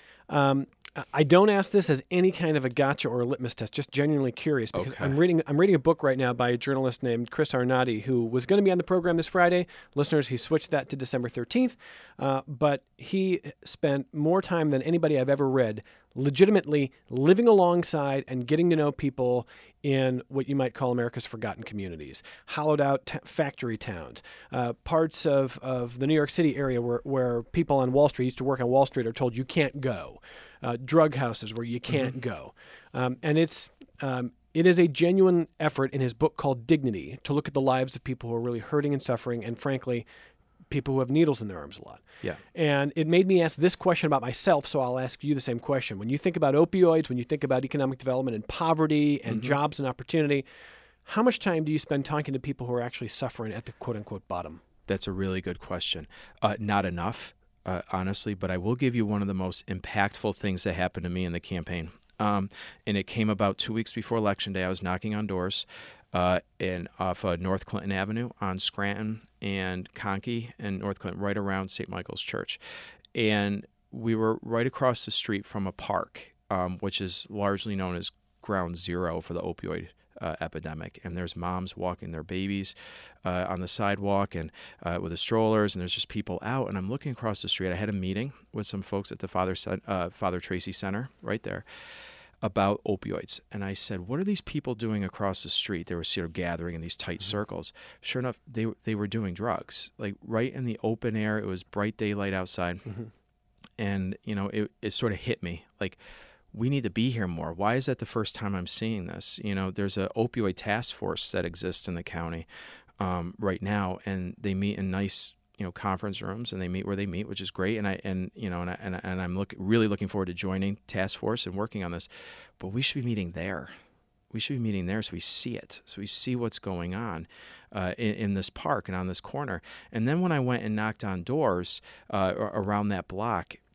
[SPEAKER 1] Um, I don't ask this as any kind of a gotcha or a litmus test, just genuinely curious, because
[SPEAKER 2] okay.
[SPEAKER 1] I'm reading I'm reading a book right now by a journalist named Chris Arnade, who was going to be on the program this Friday. Listeners, he switched that to December thirteenth, uh, but he spent more time than anybody I've ever read legitimately living alongside and getting to know people in what you might call America's forgotten communities, hollowed out t- factory towns, uh, parts of, of the New York City area where, where people on Wall Street used to work on Wall Street are told you can't go. Uh, drug houses where you can't mm-hmm. go. Um, and it's um, it is a genuine effort in his book called Dignity to look at the lives of people who are really hurting and suffering, and frankly, people who have needles in their arms a lot.
[SPEAKER 2] Yeah.
[SPEAKER 1] And it made me ask this question about myself, so I'll ask you the same question. When you think about opioids, when you think about economic development and poverty and mm-hmm. jobs and opportunity, how much time do you spend talking to people who are actually suffering at the quote-unquote bottom?
[SPEAKER 2] That's a really good question. Uh, not enough. Uh, honestly, but I will give you one of the most impactful things that happened to me in the campaign. Um, and it came about two weeks before Election Day. I was knocking on doors uh, in off uh, North Clinton Avenue on Scranton and Conkey and North Clinton, right around Saint Michael's Church. And we were right across the street from a park, um, which is largely known as ground zero for the opioid Uh, epidemic, and there's moms walking their babies uh, on the sidewalk and uh, with the strollers, and there's just people out. And I'm looking across the street. I had a meeting with some folks at the Father uh, Father Tracy Center right there about opioids, and I said, "What are these people doing across the street?" They were sort of gathering in these tight mm-hmm. circles. Sure enough, they they were doing drugs, like right in the open air. It was bright daylight outside, mm-hmm. and you know, it it sort of hit me like, we need to be here more. Why is that the first time I'm seeing this? You know, there's an opioid task force that exists in the county um, right now, and they meet in nice, you know, conference rooms, and they meet where they meet, which is great. And I and you know, and I, and, I, and I'm look really looking forward to joining task force and working on this. But we should be meeting there. We should be meeting there so we see it, so we see what's going on uh, in, in this park and on this corner. And then when I went and knocked on doors uh, around that block,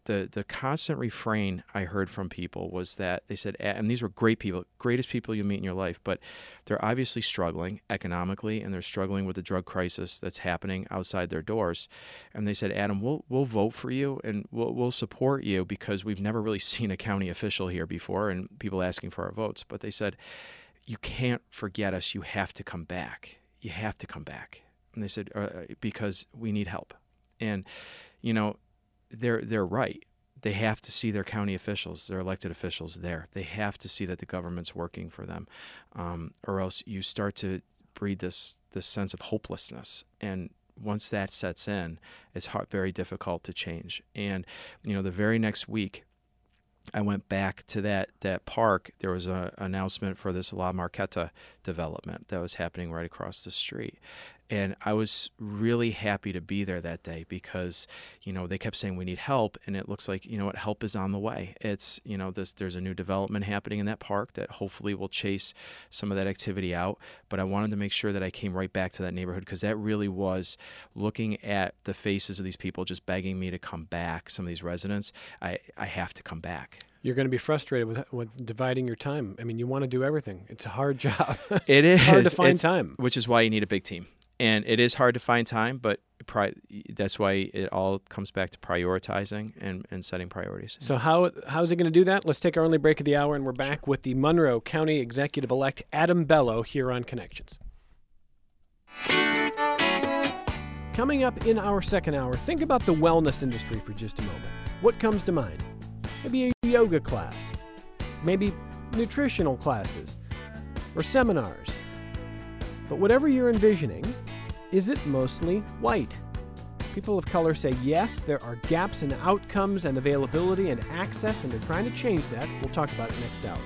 [SPEAKER 2] the the constant refrain I heard from people was that they said, and these were great people, greatest people you meet in your life, but they're obviously struggling economically, and they're struggling with the drug crisis that's happening outside their doors. And they said, Adam, we'll we'll vote for you and we'll we'll support you because we've never really seen a county official here before and people asking for our votes. But they said, you can't forget us. You have to come back. You have to come back. And they said, uh, because we need help. And, you know, they're they're right. They have to see their county officials, their elected officials there. They have to see that the government's working for them, um, or else you start to breed this this sense of hopelessness. And once that sets in, it's hard, very difficult to change. And, you know, the very next week, I went back to that that park. There was an announcement for this La Marqueta development that was happening right across the street. And I was really happy to be there that day because, you know, they kept saying we need help. And it looks like, you know what, help is on the way. It's, you know, this, there's a new development happening in that park that hopefully will chase some of that activity out. But I wanted to make sure that I came right back to that neighborhood because that really was looking at the faces of these people just begging me to come back, some of these residents. I, I have to come back.
[SPEAKER 1] You're going to be frustrated with with dividing your time. I mean, you want to do everything. It's a hard job.
[SPEAKER 2] It is.
[SPEAKER 1] It's hard to find
[SPEAKER 2] it's,
[SPEAKER 1] time.
[SPEAKER 2] Which is why you need a big team. And it is hard to find time, but pri- that's why it all comes back to prioritizing and, and setting priorities.
[SPEAKER 1] So how how is it going to do that? Let's take our only break of the hour, and we're back with the Monroe County Executive-elect Adam Bello here on Connections. Coming up in our second hour, think about the wellness industry for just a moment. What comes to mind? Maybe a yoga class, maybe nutritional classes, or seminars. But whatever you're envisioning, is it mostly white? People of color say yes, there are gaps in outcomes and availability and access, and they're trying to change that. We'll talk about it next hour.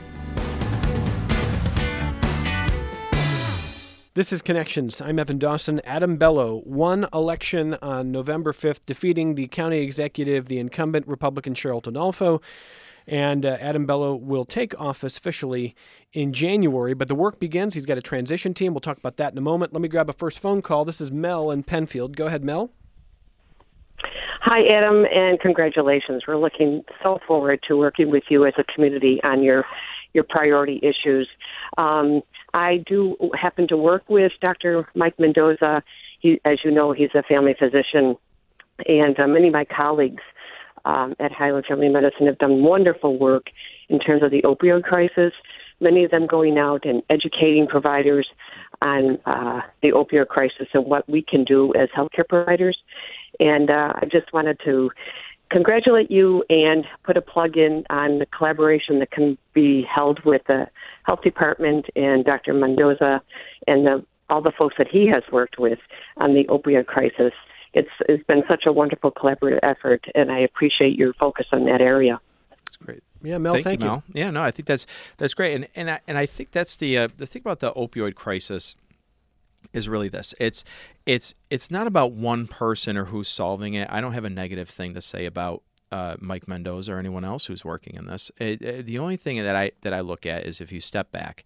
[SPEAKER 1] This is Connections. I'm Evan Dawson. Adam Bello won election on November fifth, defeating the county executive, the incumbent Republican Cheryl Tonolfo. And uh, Adam Bello will take office officially in January, but the work begins. He's got a transition team. We'll talk about that in a moment. Let me grab a first phone call. This is Mel in Penfield. Go ahead, Mel.
[SPEAKER 3] Hi, Adam, and congratulations. We're looking so forward to working with you as a community on your your priority issues. Um, I do happen to work with Doctor Mike Mendoza. He, as you know, he's a family physician, and uh, many of my colleagues Um, at Highland Family Medicine have done wonderful work in terms of the opioid crisis, many of them going out and educating providers on uh, the opioid crisis and what we can do as healthcare providers. And uh, I just wanted to congratulate you and put a plug in on the collaboration that can be held with the health department and Doctor Mendoza and the, all the folks that he has worked with on the opioid crisis. It's, it's been such a wonderful collaborative effort, and I appreciate your focus on that area.
[SPEAKER 2] That's great.
[SPEAKER 1] Yeah, Mel,
[SPEAKER 2] thank,
[SPEAKER 1] thank
[SPEAKER 2] you,
[SPEAKER 1] you.
[SPEAKER 2] Mel. Yeah, no, I think that's that's great, and and I, and I think that's the uh, the thing about the opioid crisis is really this. It's it's it's not about one person or who's solving it. I don't have a negative thing to say about uh, Mike Mendoza or anyone else who's working in this. It, it, the only thing that I that I look at is if you step back,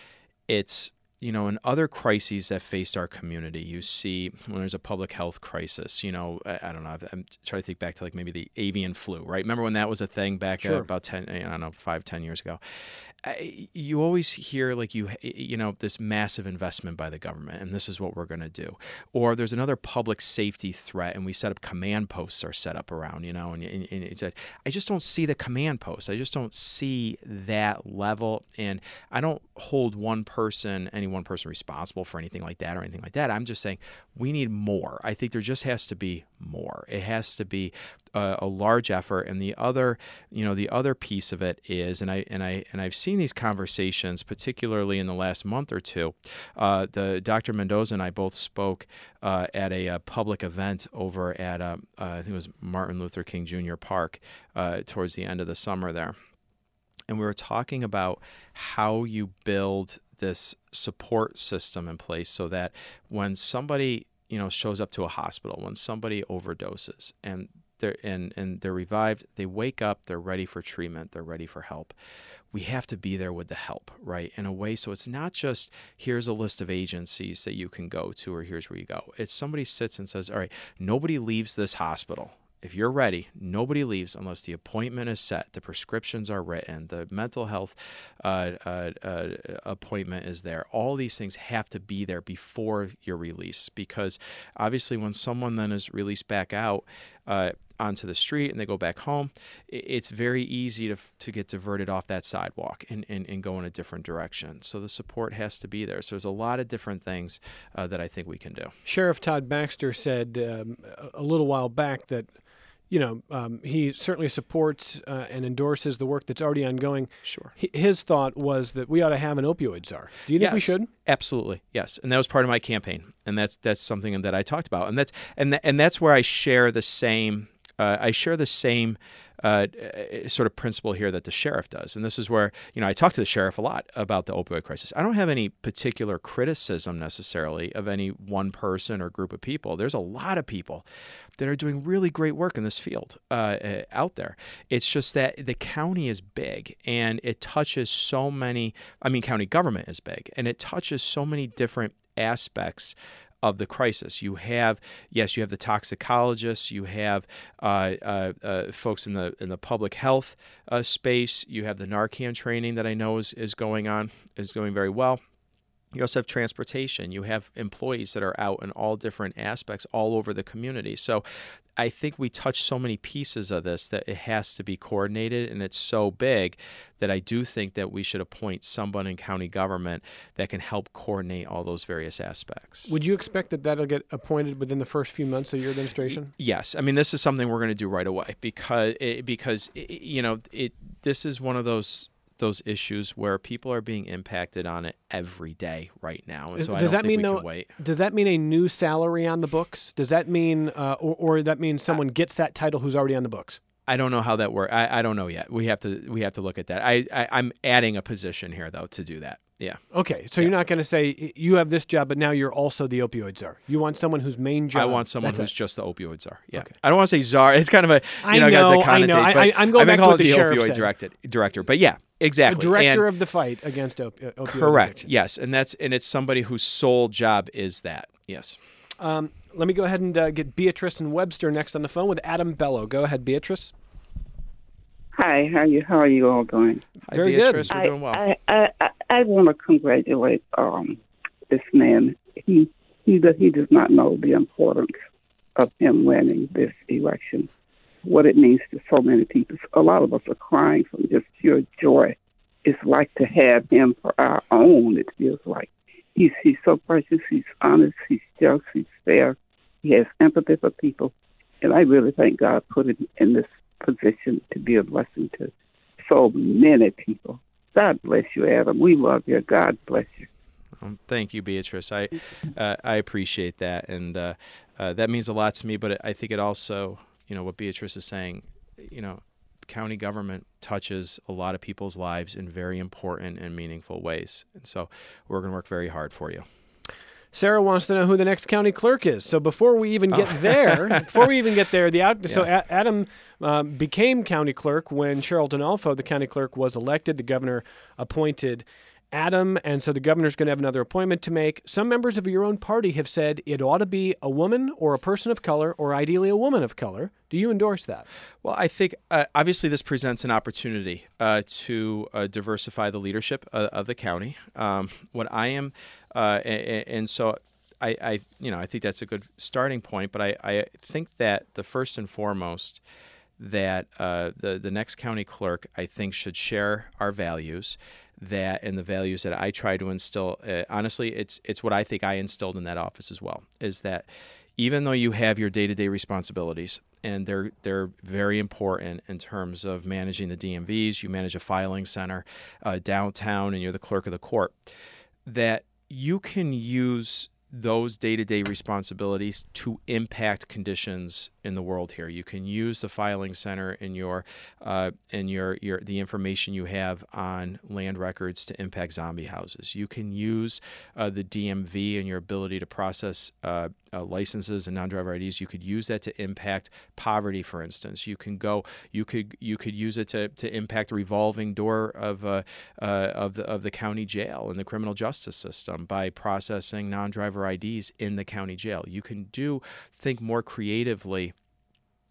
[SPEAKER 2] it's, you know, in other crises that faced our community, you see when there's a public health crisis, you know, I, I don't know, I'm trying to think back to like maybe the avian flu, right? Remember when that was a thing back
[SPEAKER 1] Sure.
[SPEAKER 2] uh, about ten, I don't know, five, ten years ago? I, you always hear like you, you know, this massive investment by the government, and this is what we're going to do. Or there's another public safety threat, and we set up command posts are set up around, you know, and, and, and it's, I just don't see the command posts. I just don't see that level, and I don't hold one person, any one person responsible for anything like that or anything like that. I'm just saying we need more. I think there just has to be more. It has to be a, a large effort, and the other, you know, the other piece of it is, and I and I and I've seen these conversations, particularly in the last month or two. Uh, the Doctor Mendoza and I both spoke uh, at a, a public event over at uh, uh, I think it was Martin Luther King Junior Park uh, towards the end of the summer there, and we were talking about how you build this support system in place so that when somebody, you know, shows up to a hospital, when somebody overdoses and they're and, and they're revived, they wake up, they're ready for treatment, they're ready for help. We have to be there with the help, right? In a way, so it's not just here's a list of agencies that you can go to or here's where you go. It's somebody sits and says, all right, nobody leaves this hospital if you're ready, nobody leaves unless the appointment is set, the prescriptions are written, the mental health uh, uh, uh, appointment is there. All these things have to be there before your release, because obviously when someone then is released back out uh, onto the street and they go back home, it's very easy to to get diverted off that sidewalk and, and, and go in a different direction. So the support has to be there. So there's a lot of different things uh, that I think we can do.
[SPEAKER 1] Sheriff Todd Baxter said um, a little while back that, you know, um, he certainly supports uh, and endorses the work that's already ongoing.
[SPEAKER 2] Sure.
[SPEAKER 1] H- his thought was that we ought to have an opioid czar. Do you think
[SPEAKER 2] yes,
[SPEAKER 1] we should?
[SPEAKER 2] Absolutely, yes. And that was part of my campaign, and that's that's something that I talked about, and that's and th- and that's where I share the same. Uh, I share the same uh, sort of principle here that the sheriff does. And this is where, you know, I talk to the sheriff a lot about the opioid crisis. I don't have any particular criticism necessarily of any one person or group of people. There's a lot of people that are doing really great work in this field uh, out there. It's just that the county is big, and it touches so many, I mean, county government is big, and it touches so many different aspects of the crisis. You have, yes, you have the toxicologists, you have uh, uh, uh, folks in the in the public health uh, space, you have the Narcan training that I know is, is going on, is going very well. You also have transportation. You have employees that are out in all different aspects all over the community. So I think we touch so many pieces of this that it has to be coordinated, and it's so big that I do think that we should appoint someone in county government that can help coordinate all those various aspects.
[SPEAKER 1] Would you expect that that'll get appointed within the first few months of your administration?
[SPEAKER 2] Yes. I mean, this is something we're going to do right away because, it, because it, you know, it. this is one of those those issues where people are being impacted on it every day right now. And so
[SPEAKER 1] does
[SPEAKER 2] I don't
[SPEAKER 1] that
[SPEAKER 2] think
[SPEAKER 1] mean
[SPEAKER 2] we
[SPEAKER 1] though,
[SPEAKER 2] can wait.
[SPEAKER 1] Does that mean a new salary on the books? Does that mean, uh, or, or that means someone gets that title who's already on the books?
[SPEAKER 2] I don't know how that works. I, I don't know yet. We have to we have to look at that. I, I I'm adding a position here though to do that. Yeah.
[SPEAKER 1] Okay, so
[SPEAKER 2] yeah.
[SPEAKER 1] you're not going to say you have this job, but now you're also the opioid czar. You want someone whose main job.
[SPEAKER 2] I want someone
[SPEAKER 1] that's
[SPEAKER 2] who's
[SPEAKER 1] it.
[SPEAKER 2] just the opioid czar. Yeah.
[SPEAKER 1] Okay.
[SPEAKER 2] I don't want to say czar. It's kind of a you
[SPEAKER 1] I
[SPEAKER 2] know,
[SPEAKER 1] know,
[SPEAKER 2] got the
[SPEAKER 1] I know.
[SPEAKER 2] connotation,
[SPEAKER 1] I, I'm going
[SPEAKER 2] I've been
[SPEAKER 1] back
[SPEAKER 2] called
[SPEAKER 1] with the
[SPEAKER 2] the
[SPEAKER 1] sheriff
[SPEAKER 2] opioid
[SPEAKER 1] said.
[SPEAKER 2] directed, director. But yeah, exactly.
[SPEAKER 1] The director
[SPEAKER 2] and,
[SPEAKER 1] of the fight against op- opioid.
[SPEAKER 2] Correct.
[SPEAKER 1] addiction.
[SPEAKER 2] Yes, and that's and it's somebody whose sole job is that. Yes.
[SPEAKER 1] Um, let me go ahead and uh, get Beatrice and Webster next on the phone with Adam Bello. Go ahead, Beatrice.
[SPEAKER 4] Hi, how you how are you all doing?
[SPEAKER 2] Hi,
[SPEAKER 1] Very good.
[SPEAKER 2] Beatrice. We're
[SPEAKER 4] I,
[SPEAKER 2] doing well.
[SPEAKER 4] I, I, I, I want to congratulate um, this man. He he does, he does not know the importance of him winning this election, what it means to so many people. A lot of us are crying from just pure joy. It's like to have him for our own, it feels like. He's, he's so precious, he's honest, he's just, he's fair. He has empathy for people. And I really thank God put him in this position to be a blessing to so many people. God bless you, Adam. We love you. God bless you.
[SPEAKER 2] Um, thank you, Beatrice. I uh, I appreciate that, and uh, uh, that means a lot to me. But it, I think it also, you know, what Beatrice is saying, you know, county government touches a lot of people's lives in very important and meaningful ways, and so we're going to work very hard for you.
[SPEAKER 1] Sarah wants to know who the next county clerk is. So before we even get
[SPEAKER 2] oh.
[SPEAKER 1] there, before we even get there, the out,
[SPEAKER 2] yeah.
[SPEAKER 1] so a- Adam um, became county clerk when Cheryl Donalfo, the county clerk, was elected. The governor appointed Adam, and so the governor's going to have another appointment to make. Some members of your own party have said it ought to be a woman or a person of color, or ideally a woman of color. Do you endorse that?
[SPEAKER 2] Well, I think uh, obviously this presents an opportunity uh, to uh, diversify the leadership uh, of the county. Um, what I am, uh, and, and so I, I, you know, I think that's a good starting point. But I, I think that the first and foremost that uh, the the next county clerk, I think, should share our values. That and the values that I try to instill. Uh, honestly, it's it's what I think I instilled in that office as well. Is that even though you have your day-to-day responsibilities, and they're they're very important in terms of managing the D M Vs, you manage a filing center uh, downtown, and you're the clerk of the court, that you can use those day-to-day responsibilities to impact conditions in the world here. You can use the filing center in your uh, in your your the information you have on land records to impact zombie houses. You can use uh, the D M V and your ability to process uh, uh, licenses and non-driver I Ds. You could use that to impact poverty, for instance. You can go. You could you could use it to to impact the revolving door of uh, uh, of the of the county jail and the criminal justice system by processing non-driver I Ds in the county jail. You can do think more creatively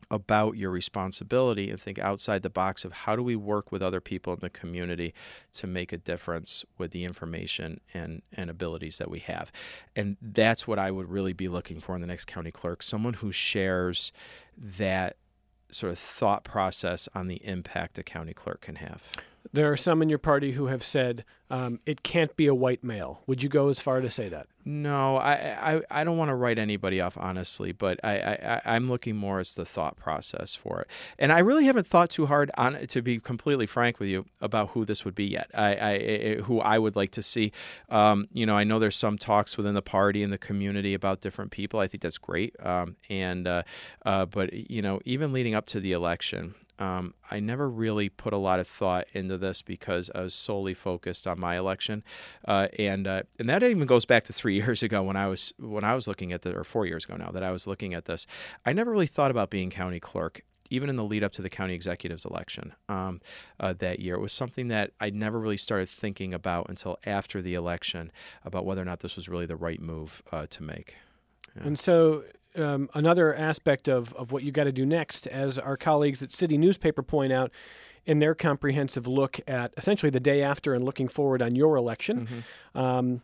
[SPEAKER 2] about your responsibility and think outside the box of how do we work with other people in the community to make a difference with the information and, and abilities that we have. And that's what I would really be looking for in the next county clerk, someone who shares that sort of thought process on the impact a county clerk can have.
[SPEAKER 1] There are some in your party who have said um, it can't be a white male. Would you go as far to say that?
[SPEAKER 2] No, I I, I don't want to write anybody off, honestly, but I, I, I'm looking more as the thought process for it. And I really haven't thought too hard on it, to be completely frank with you, about who this would be yet, I, I, I who I would like to see. Um, you know, I know there's some talks within the party and the community about different people. I think that's great. Um, and uh, uh, But, you know, even leading up to the election, Um, I never really put a lot of thought into this because I was solely focused on my election, uh, and uh, and that even goes back to three years ago when I was when I was looking at the or four years ago now that I was looking at this. I never really thought about being county clerk, even in the lead up to the county executive's election um, uh, that year. It was something that I never really started thinking about until after the election about whether or not this was really the right move uh, to make. Yeah.
[SPEAKER 1] And so. Um, another aspect of, of what you got to do next, as our colleagues at City Newspaper point out in their comprehensive look at essentially the day after and looking forward on your election, mm-hmm. um,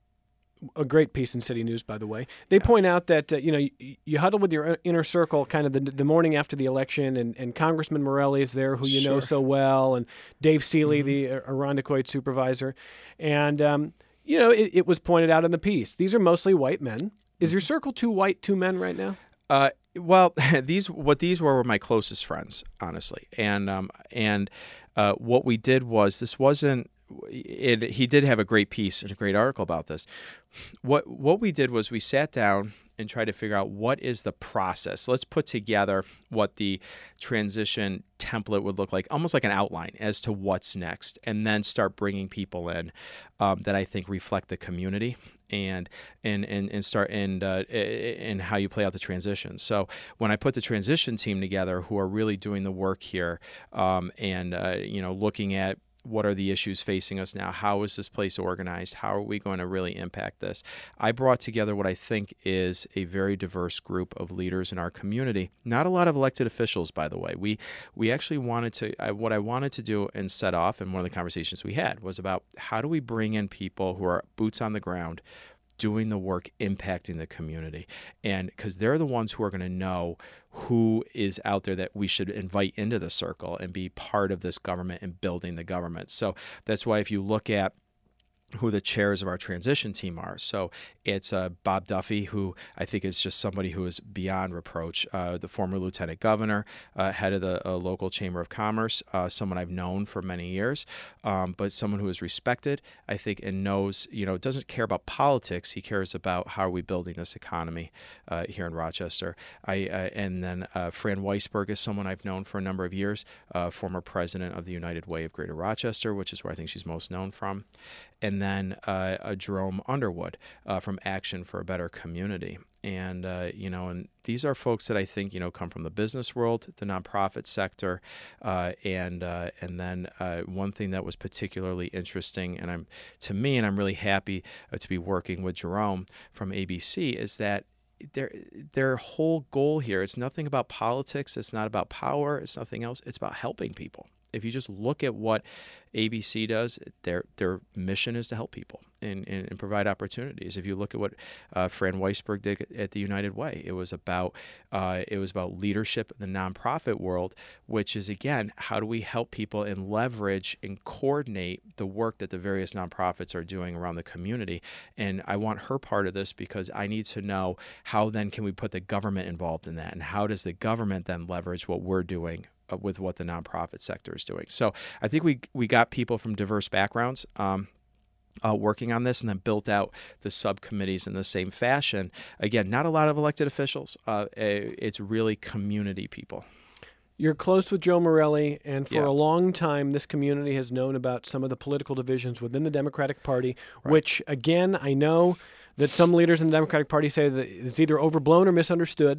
[SPEAKER 1] a great piece in City News, by the way. They yeah. point out that uh, you know you, you huddle with your inner circle kind of the, the morning after the election, and, and Congressman Morelli is there, who you sure. know so well, and Dave Seeley, mm-hmm. the Irondequoit supervisor, and um, you know it, it was pointed out in the piece. These are mostly white men. Is your circle two white, two men right now?
[SPEAKER 2] Uh, well, these what these were were my closest friends, honestly, and um, and uh, what we did was this wasn't. It, he did have a great piece and a great article about this. What what we did was we sat down and tried to figure out what is the process. Let's put together what the transition template would look like, almost like an outline as to what's next, and then start bringing people in um, that I think reflect the community and and and, and start and uh, and how you play out the transition. So when I put the transition team together, who are really doing the work here, um, and uh, you know, looking at what are the issues facing us now? How is this place organized? How are we going to really impact this? I brought together what I think is a very diverse group of leaders in our community. Not a lot of elected officials, by the way. We we actually wanted to, I, what I wanted to do and set off, and one of the conversations we had was about how do we bring in people who are boots on the ground, doing the work, impacting the community. And because they're the ones who are going to know who is out there that we should invite into the circle and be part of this government and building the government. So that's why if you look at who the chairs of our transition team are. So it's uh, Bob Duffy, who I think is just somebody who is beyond reproach, uh, the former lieutenant governor, uh, head of the uh, local chamber of commerce, uh, someone I've known for many years, um, but someone who is respected, I think, and knows, you know, doesn't care about politics. He cares about how are we building this economy uh, here in Rochester. I uh, And then uh, Fran Weisberg is someone I've known for a number of years, uh, former president of the United Way of Greater Rochester, which is where I think she's most known from. And then uh, a Jerome Underwood uh, from Action for a Better Community. And, uh, you know, and these are folks that I think, you know, come from the business world, the nonprofit sector. Uh, and uh, and then uh, one thing that was particularly interesting, and I'm to me, and I'm really happy uh, to be working with Jerome from A B C, is that their their whole goal here, it's nothing about politics. It's not about power. It's nothing else. It's about helping people. If you just look at what A B C does, their their mission is to help people and, and, and provide opportunities. If you look at what uh, Fran Weisberg did at the United Way, it was about uh, it was about leadership in the nonprofit world, which is, again, how do we help people and leverage and coordinate the work that the various nonprofits are doing around the community. And I want her part of this because I need to know how then can we put the government involved in that, and how does the government then leverage what we're doing with what the nonprofit sector is doing. So I think we we got people from diverse backgrounds um, uh, working on this, and then built out the subcommittees in the same fashion. Again, not a lot of elected officials. Uh, it's really community people.
[SPEAKER 1] You're close with Joe Morelli, and for
[SPEAKER 2] Yeah.
[SPEAKER 1] a long time, this community has known about some of the political divisions within the Democratic Party,
[SPEAKER 2] Right.
[SPEAKER 1] which, again, I know that some leaders in the Democratic Party say that it's either overblown or misunderstood,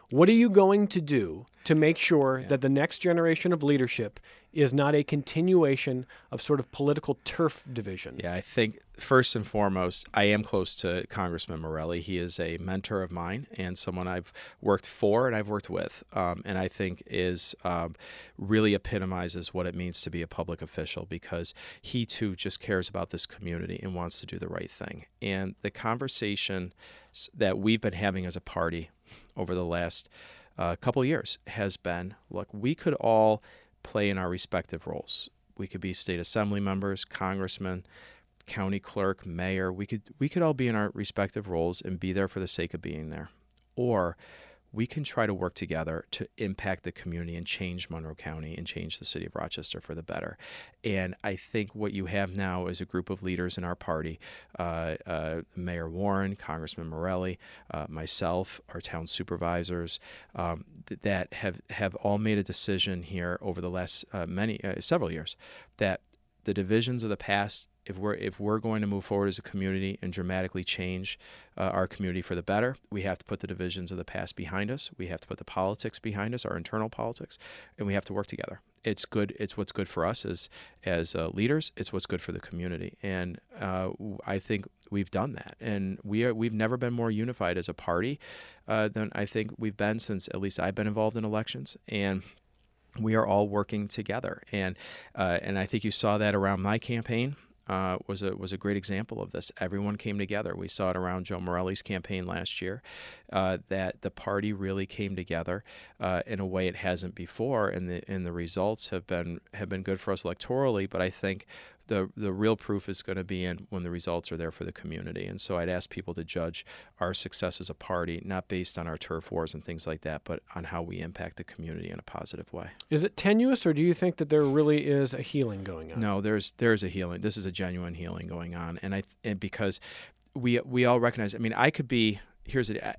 [SPEAKER 1] What are you going to do to make sure
[SPEAKER 2] Yeah.
[SPEAKER 1] that the next generation of leadership is not a continuation of sort of political turf division?
[SPEAKER 2] Yeah, I think first and foremost, I am close to Congressman Morelli. He is a mentor of mine and someone I've worked for and I've worked with, um, and I think is um, really epitomizes what it means to be a public official, because he too just cares about this community and wants to do the right thing. And the conversation that we've been having as a party over the last uh, couple of years has been, look, we could all play in our respective roles. We could be state assembly members, congressmen, county clerk, mayor. We could we could all be in our respective roles and be there for the sake of being there. Or we can try to work together to impact the community and change Monroe County and change the city of Rochester for the better. And I think what you have now is a group of leaders in our party, uh, uh, Mayor Warren, Congressman Morelli, uh, myself, our town supervisors, um, th- that have, have all made a decision here over the last uh, many uh, several years that the divisions of the past, if we're if we're going to move forward as a community and dramatically change uh, our community for the better, we have to put the divisions of the past behind us. We have to put the politics behind us, our internal politics, and we have to work together. It's good. It's what's good for us as as uh, leaders. It's what's good for the community, and uh, I think we've done that. And we are we've never been more unified as a party uh, than I think we've been since at least I've been involved in elections. And we are all working together, and uh, and I think you saw that around my campaign. Uh, was a was a great example of this. Everyone came together. We saw it around Joe Morelli's campaign last year, uh, that the party really came together uh, in a way it hasn't before, and the and the results have been have been good for us electorally. But I think the the real proof is going to be in when the results are there for the community. And so I'd ask people to judge our success as a party not based on our turf wars and things like that, but on how we impact the community in a positive way.
[SPEAKER 1] Is it tenuous, or do you think that there really is a healing going on?
[SPEAKER 2] No, there's there's a healing. This is a genuine healing going on, and I and because we we all recognize. I mean, I could be here's it.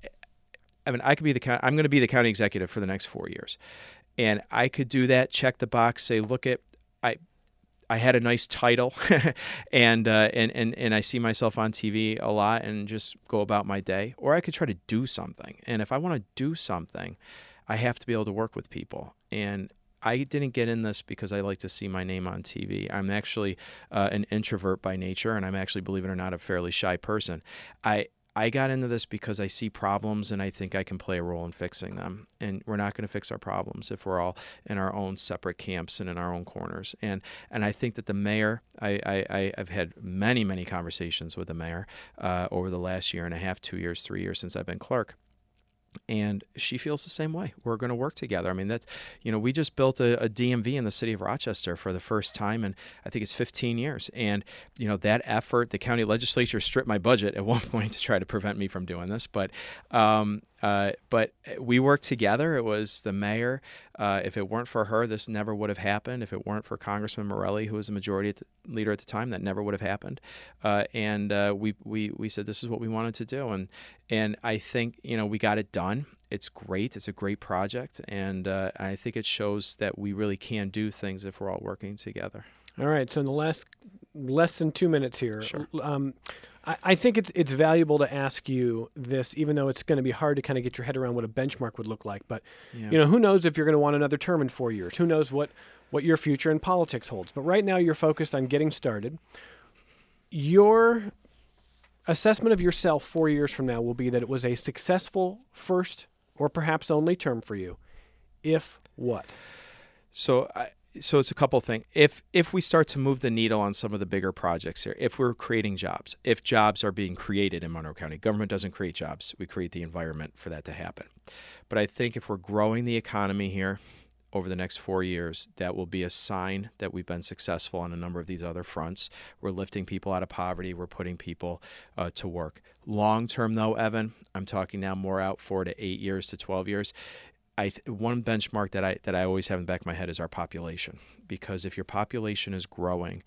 [SPEAKER 2] I mean, I could be the I'm going to be the county executive for the next four years, and I could do that. Check the box. Say, look at I. I had a nice title, and, uh, and and and I see myself on T V a lot, and just go about my day. Or I could try to do something, and if I want to do something, I have to be able to work with people. And I didn't get in this because I like to see my name on T V. I'm actually uh, an introvert by nature, and I'm actually, believe it or not, a fairly shy person. I I got into this because I see problems and I think I can play a role in fixing them. And we're not going to fix our problems if we're all in our own separate camps and in our own corners. And and I think that the mayor, I, I, I've had many, many conversations with the mayor uh, over the last year and a half, two years, three years since I've been clerk. And she feels the same way. We're going to work together. I mean, that's, you know, we just built a, a D M V in the city of Rochester for the first time in, I think it's fifteen years. And, you know, that effort, the county legislature stripped my budget at one point to try to prevent me from doing this. But, um, uh, but we worked together. It was the mayor. Uh, if it weren't for her, this never would have happened. If it weren't for Congressman Morelli, who was the majority at the, leader at the time, that never would have happened. Uh, and uh, we, we, we said this is what we wanted to do. And, and I think, you know, we got it done. It's great. It's a great project. And uh, I think it shows that we really can do things if we're all working together.
[SPEAKER 1] All right. So in the last less than two minutes here,
[SPEAKER 2] Sure.
[SPEAKER 1] um, I, I think it's it's valuable to ask you this, even though it's going to be hard to kind of get your head around what a benchmark would look like. But,
[SPEAKER 2] Yeah.
[SPEAKER 1] you know, who knows if you're going to want another term in four years? Who knows what, what your future in politics holds? But right now you're focused on getting started. Your assessment of yourself four years from now will be that it was a successful first or perhaps only term for you. If what?
[SPEAKER 2] So I, so it's a couple of things. If if we start to move the needle on some of the bigger projects here, if we're creating jobs, if jobs are being created in Monroe County, government doesn't create jobs. We create the environment for that to happen. But I think if we're growing the economy here over the next four years, that will be a sign that we've been successful on a number of these other fronts. We're lifting people out of poverty. We're putting people uh, to work. Long term, though, Evan, I'm talking now more out four to eight years to twelve years. I, one benchmark that I that I always have in the back of my head is our population, because if your population is growing,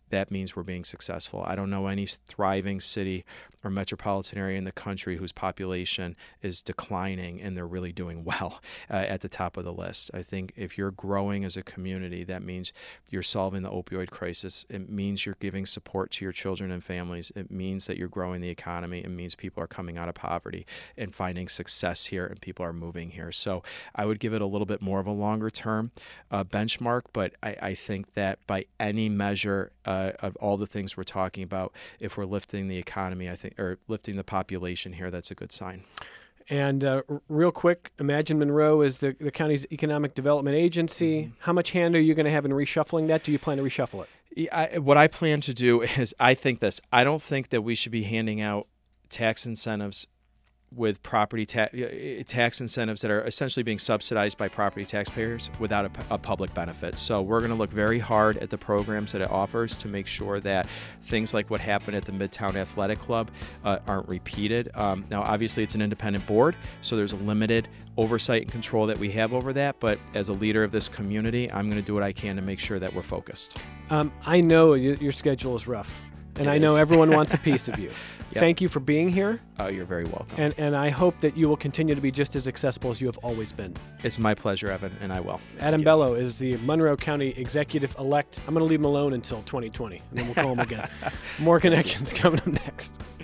[SPEAKER 2] that means we're being successful. I don't know any thriving city or metropolitan area in the country whose population is declining and they're really doing well uh, at the top of the list. I think if you're growing as a community, that means you're solving the opioid crisis. It means you're giving support to your children and families. It means that you're growing the economy. It means people are coming out of poverty and finding success here, and people are moving here. So I would give it a little bit more of a longer term uh, benchmark, but I, I think that by any measure uh, of all the things we're talking about, if we're lifting the economy, I think, or lifting the population here, that's a good sign.
[SPEAKER 1] And uh, r- real quick, Imagine Monroe is the, the county's economic development agency. Mm-hmm. How much hand are you going to have in reshuffling that? Do you plan to reshuffle it?
[SPEAKER 2] I, what I plan to do is, I think this. I don't think that we should be handing out tax incentives with property ta- tax incentives that are essentially being subsidized by property taxpayers without a, a public benefit. So we're going to look very hard at the programs that it offers to make sure that things like what happened at the Midtown Athletic Club uh, aren't repeated. Um, now, obviously, it's an independent board, so there's a limited oversight and control that we have over that. But as a leader of this community, I'm going to do what I can to make sure that we're focused.
[SPEAKER 1] Um, I know y- your schedule is rough, and
[SPEAKER 2] it
[SPEAKER 1] I know
[SPEAKER 2] is.
[SPEAKER 1] Everyone wants a piece of you.
[SPEAKER 2] Yep.
[SPEAKER 1] Thank you for being here.
[SPEAKER 2] Oh, you're very welcome.
[SPEAKER 1] And and I hope that you will continue to be just as accessible as you have always been.
[SPEAKER 2] It's my pleasure, Evan, and I will.
[SPEAKER 1] Adam Bello is the Monroe County Executive-elect. I'm going to leave him alone until twenty twenty, and then we'll call him again. More Connections coming up next.